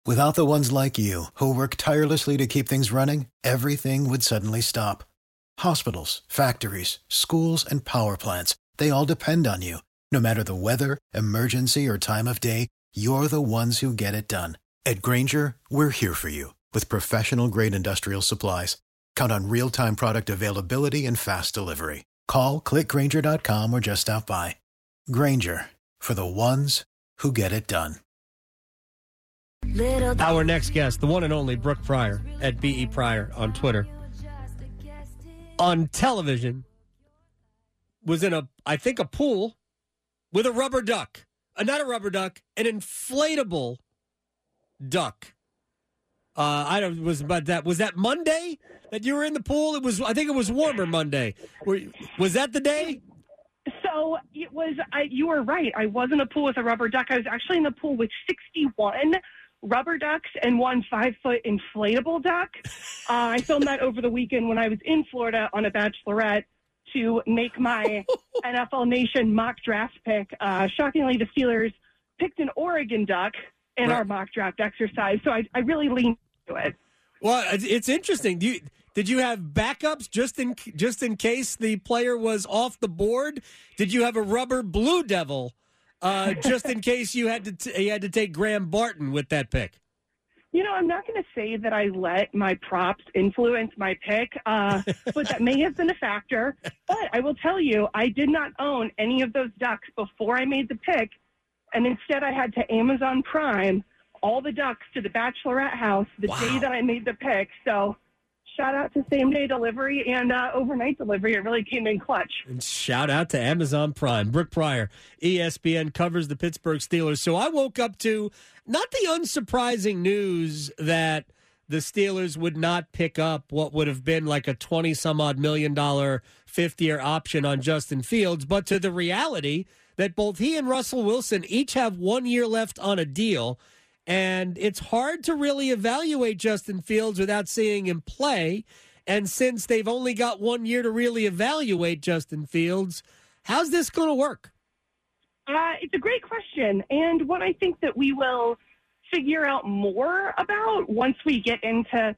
Without the ones like you, who work tirelessly to keep things running, everything would suddenly stop. Hospitals, factories, schools, and power plants, they all depend on you. No matter the weather, emergency, or time of day, you're the ones who get it done. At Grainger, we're here for you with professional-grade industrial supplies. Count on real-time product availability and fast delivery. Call, clickgrainger.com, or just stop by. Grainger, for the ones who get it done. Our next guest, the one and only Brooke Pryor at B.E. Pryor on Twitter. On television, was in a pool with a rubber duck. Not a rubber duck, an inflatable duck. Was that Monday that you were in the pool? I think it was warmer Monday. Was that the day? So it was. You were right. I was in a pool with a rubber duck. I was actually in the pool with 61 rubber ducks and one 5-foot inflatable duck. I filmed that over the weekend when I was in Florida on a bachelorette to make my NFL Nation mock draft pick. Shockingly, the Steelers picked an Oregon duck in our mock draft exercise, so I really leaned into it. Well, it's interesting. Did you have backups just in case the player was off the board? Did you have a rubber Blue Devil just in case you had to take Graham Barton with that pick? You know, I'm not going to say that I let my props influence my pick, but that may have been a factor. But I will tell you, I did not own any of those ducks before I made the pick, and instead I had to Amazon Prime all the ducks to the bachelorette house the day that I made the pick. So shout out to same-day delivery and overnight delivery. It really came in clutch. And shout out to Amazon Prime. Brooke Pryor, ESPN, covers the Pittsburgh Steelers. So I woke up to not the unsurprising news that the Steelers would not pick up what would have been like a $20-some-odd million fifth-year option on Justin Fields, but to the reality that both he and Russell Wilson each have 1 year left on a deal. And it's hard to really evaluate Justin Fields without seeing him play. And since they've only got 1 year to really evaluate Justin Fields, how's this going to work? It's a great question. And what I think that we will figure out more about once we get into,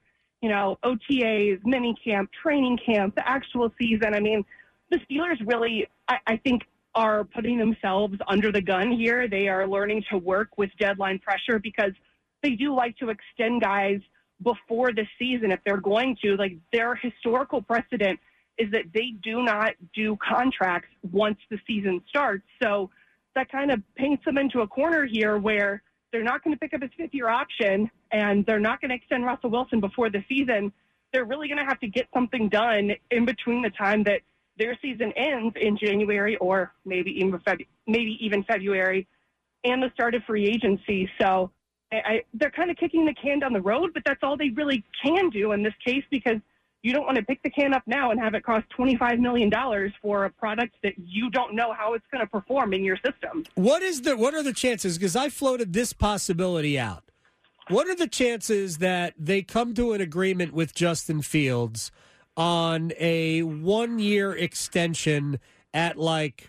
OTAs, minicamp, training camp, the actual season. I mean, the Steelers really, I think, are putting themselves under the gun here. They are learning to work with deadline pressure because they do like to extend guys before the season if they're going to. Like, their historical precedent is that they do not do contracts once the season starts. So that kind of paints them into a corner here where they're not going to pick up his fifth-year option and they're not going to extend Russell Wilson before the season. They're really going to have to get something done in between the time that their season ends in January or maybe even February and the start of free agency. So they're kind of kicking the can down the road, but that's all they really can do in this case because you don't want to pick the can up now and have it cost $25 million for a product that you don't know how it's going to perform in your system. What are the chances? Because I floated this possibility out. What are the chances that they come to an agreement with Justin Fields on a 1 year extension at like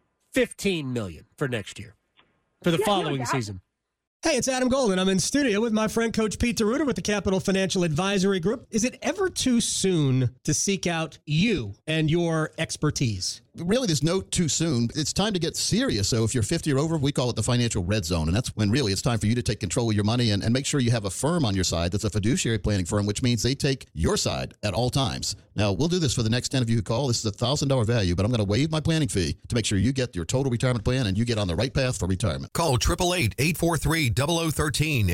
$15 million for next year, for the following season? Hey, it's Adam Golden. I'm in studio with my friend Coach Pete DeRuiter with the Capital Financial Advisory Group. Is it ever too soon to seek out you and your expertise? Really, there's no too soon. It's time to get serious. So if you're 50 or over, we call it the financial red zone. And that's when really it's time for you to take control of your money and make sure you have a firm on your side that's a fiduciary planning firm, which means they take your side at all times. Now, we'll do this for the next 10 of you who call. This is a $1,000 value, but I'm going to waive my planning fee to make sure you get your total retirement plan and you get on the right path for retirement. Call 888-843-0013,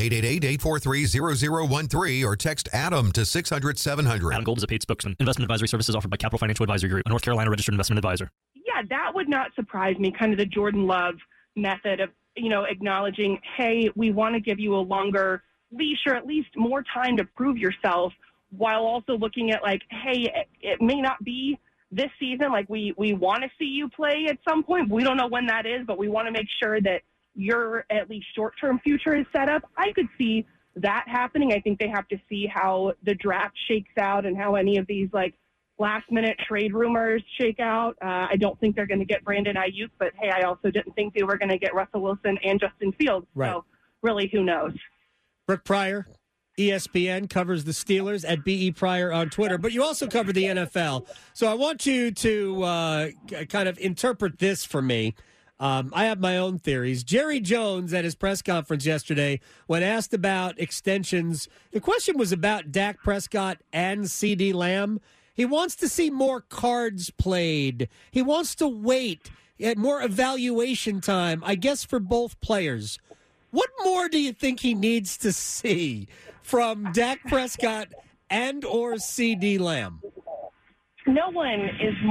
888-843-0013, or text Adam to 600-700. Adam Gold is a paid spokesman. Investment advisory services offered by Capital Financial Advisory Group, a North Carolina registered investment advisor. Yeah, that would not surprise me, kind of the Jordan Love method of, acknowledging, hey, we want to give you a longer leash or at least more time to prove yourself, while also looking at like, hey, it may not be this season. Like we want to see you play at some point. We don't know when that is, but we want to make sure that your at least short-term future is set up. I could see that happening. I think they have to see how the draft shakes out and how any of these like last-minute trade rumors shake out. I don't think they're going to get Brandon Ayuk, but hey, I also didn't think they were going to get Russell Wilson and Justin Fields. Right. So really, who knows? Brooke Pryor, ESPN, covers the Steelers at BE Pryor on Twitter, but you also cover the NFL. So I want you to kind of interpret this for me. I have my own theories. Jerry Jones at his press conference yesterday, when asked about extensions, the question was about Dak Prescott and CeeDee Lamb. He wants to see more cards played. He wants to wait, more evaluation time, I guess, for both players. What more do you think he needs to see from Dak Prescott and or CeeDee Lamb? No one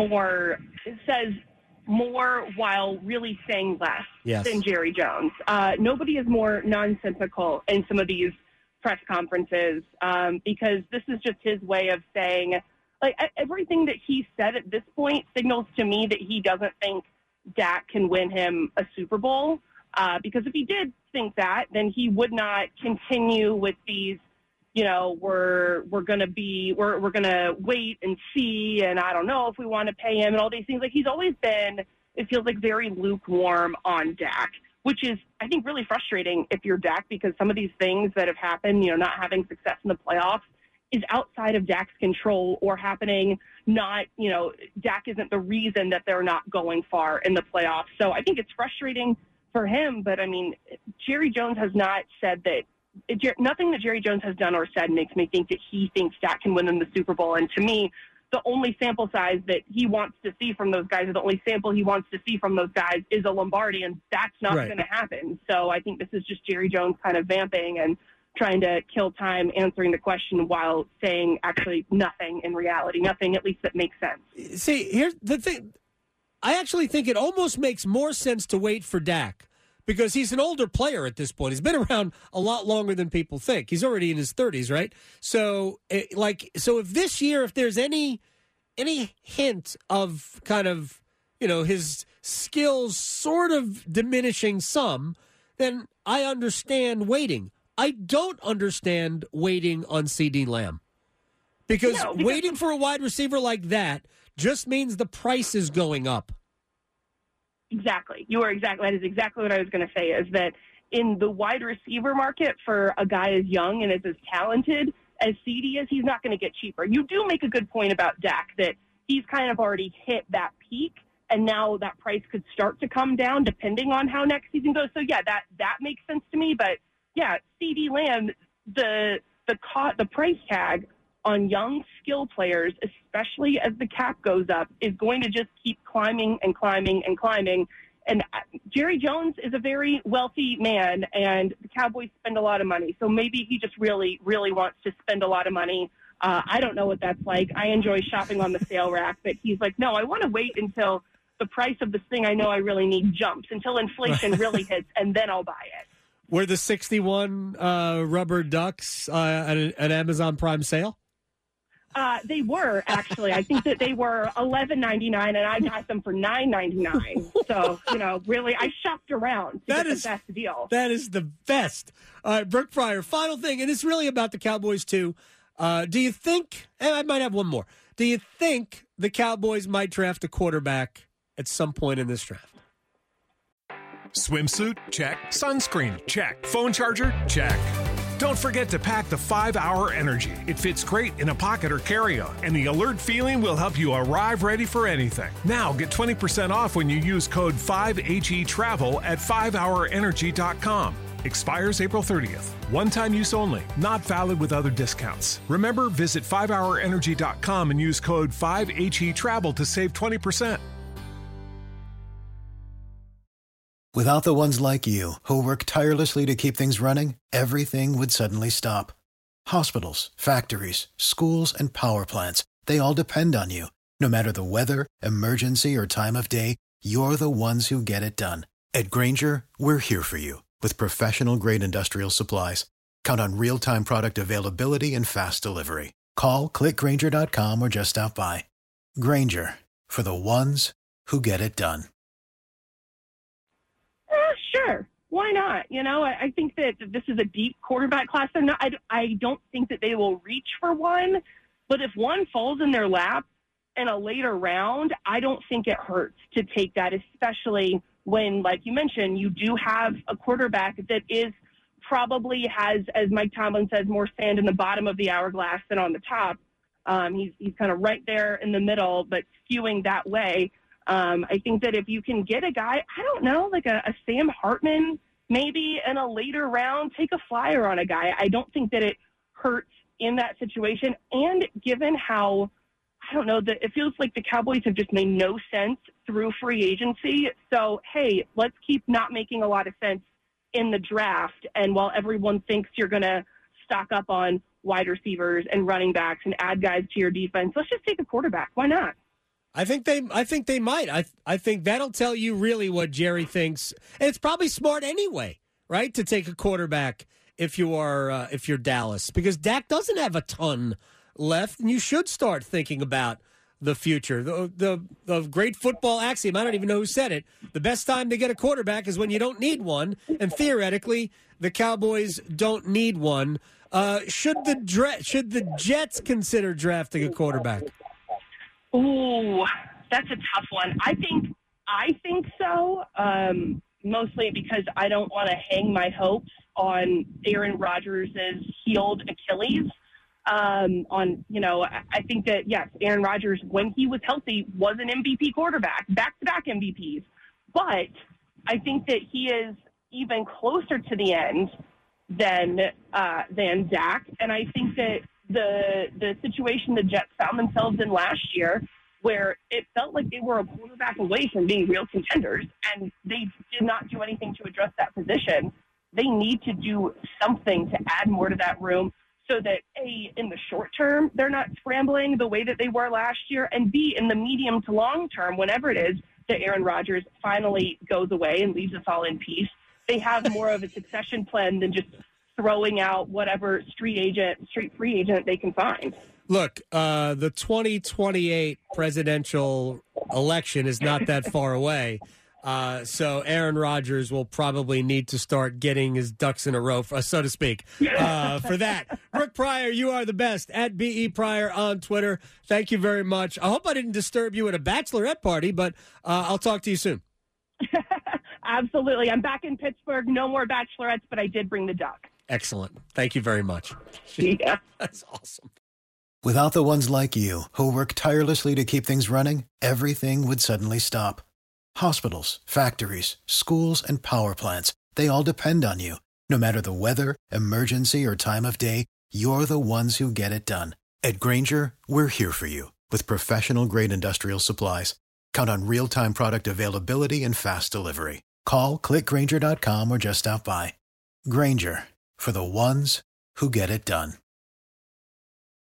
says more while really saying less than Jerry Jones. Nobody is more nonsensical in some of these press conferences because this is just his way of saying, like, everything that he said at this point signals to me that he doesn't think Dak can win him a Super Bowl. Because if he did think that, then he would not continue with these, we're going to wait and see, and I don't know if we want to pay him and all these things. Like, he's always been, it feels like, very lukewarm on Dak, which is, I think, really frustrating if you're Dak, because some of these things that have happened, not having success in the playoffs, is outside of Dak's control or happening Dak isn't the reason that they're not going far in the playoffs. So I think it's frustrating for him, but I mean, Jerry Jones has not said that. Nothing that Jerry Jones has done or said makes me think that he thinks Dak can win them the Super Bowl. And to me, the only sample size that he wants to see from those guys, or the only sample he wants to see from those guys, is a Lombardi, and that's not going to happen. So I think this is just Jerry Jones kind of vamping and trying to kill time answering the question while saying actually nothing in reality, nothing at least that makes sense. See, here's the thing. I actually think it almost makes more sense to wait for Dak because he's an older player at this point. He's been around a lot longer than people think. He's already in his 30s, right? So, if this year, if there's any hint of kind of, his skills sort of diminishing some, then I understand waiting. I don't understand waiting on CeeDee Lamb because waiting for a wide receiver like that just means the price is going up. Exactly. That is exactly what I was going to say, is that in the wide receiver market for a guy as young and as talented as CeeDee is, he's not going to get cheaper. You do make a good point about Dak, that he's kind of already hit that peak, and now that price could start to come down depending on how next season goes. So, yeah, that makes sense to me. But, yeah, CeeDee Lamb, the price tag on young skill players, especially as the cap goes up, is going to just keep climbing and climbing and climbing. And Jerry Jones is a very wealthy man, and the Cowboys spend a lot of money. So maybe he just really, really wants to spend a lot of money. I don't know what that's like. I enjoy shopping on the sale rack, but he's like, no, I want to wait until the price of this thing I know I really need jumps, until inflation really hits, and then I'll buy it. Were the 61 rubber ducks an Amazon Prime sale? They were, actually. I think that they were $11.99, and I got them for $9.99. So, really, I shopped around to get the best deal. That is the best. All right, Brooke Pryor, final thing, and it's really about the Cowboys, too. Do you think, and I might have one more, do you think the Cowboys might draft a quarterback at some point in this draft? Swimsuit? Check. Sunscreen? Check. Phone charger? Check. Don't forget to pack the 5-Hour Energy. It fits great in a pocket or carry-on, and the alert feeling will help you arrive ready for anything. Now get 20% off when you use code 5HETRAVEL at 5hourenergy.com. Expires April 30th. One-time use only. Not valid with other discounts. Remember, visit 5hourenergy.com and use code 5HETRAVEL to save 20%. Without the ones like you, who work tirelessly to keep things running, everything would suddenly stop. Hospitals, factories, schools, and power plants, they all depend on you. No matter the weather, emergency, or time of day, you're the ones who get it done. At Grainger, we're here for you with professional-grade industrial supplies. Count on real-time product availability and fast delivery. Call, clickgrainger.com, or just stop by. Grainger, for the ones who get it done. Sure. Why not? I think that this is a deep quarterback class. I don't think that they will reach for one, but if one falls in their lap in a later round, I don't think it hurts to take that, especially when, like you mentioned, you do have a quarterback that is probably has, as Mike Tomlin says, more sand in the bottom of the hourglass than on the top. He's kind of right there in the middle, but skewing that way. I think that if you can get a guy, I don't know, like a Sam Hartman, maybe in a later round, take a flyer on a guy. I don't think that it hurts in that situation. And given how, I don't know, that it feels like the Cowboys have just made no sense through free agency. So, hey, let's keep not making a lot of sense in the draft. And while everyone thinks you're going to stock up on wide receivers and running backs and add guys to your defense, let's just take a quarterback. Why not? I think they might. I think that'll tell you really what Jerry thinks. And it's probably smart anyway, right, to take a quarterback if you're Dallas, because Dak doesn't have a ton left, and you should start thinking about the future. The great football axiom, I don't even know who said it, the best time to get a quarterback is when you don't need one, and theoretically, the Cowboys don't need one. Should the Jets consider drafting a quarterback? Ooh, that's a tough one. I think so, mostly because I don't want to hang my hopes on Aaron Rodgers' healed Achilles. I think that, yes, Aaron Rodgers, when he was healthy, was an MVP quarterback, back-to-back MVPs. But I think that he is even closer to the end than Dak. And I think that the situation the Jets found themselves in last year, where it felt like they were a quarterback away from being real contenders, and they did not do anything to address that position. They need to do something to add more to that room so that, A, in the short term, they're not scrambling the way that they were last year, and B, in the medium to long term, whenever it is that Aaron Rodgers finally goes away and leaves us all in peace, they have more of a succession plan than just throwing out whatever street free agent they can find. Look, the 2028 presidential election is not that far away. So Aaron Rodgers will probably need to start getting his ducks in a row, so to speak, for that. Brooke Pryor, you are the best, at B.E. Pryor on Twitter. Thank you very much. I hope I didn't disturb you at a bachelorette party, but I'll talk to you soon. Absolutely. I'm back in Pittsburgh. No more bachelorettes, but I did bring the duck. Excellent. Thank you very much. Yeah. That's awesome. Without the ones like you, who work tirelessly to keep things running, everything would suddenly stop. Hospitals, factories, schools, and power plants, they all depend on you. No matter the weather, emergency, or time of day, you're the ones who get it done. At Grainger, we're here for you with professional-grade industrial supplies. Count on real-time product availability and fast delivery. Call, click Grainger.com, or just stop by. Grainger, for the ones who get it done.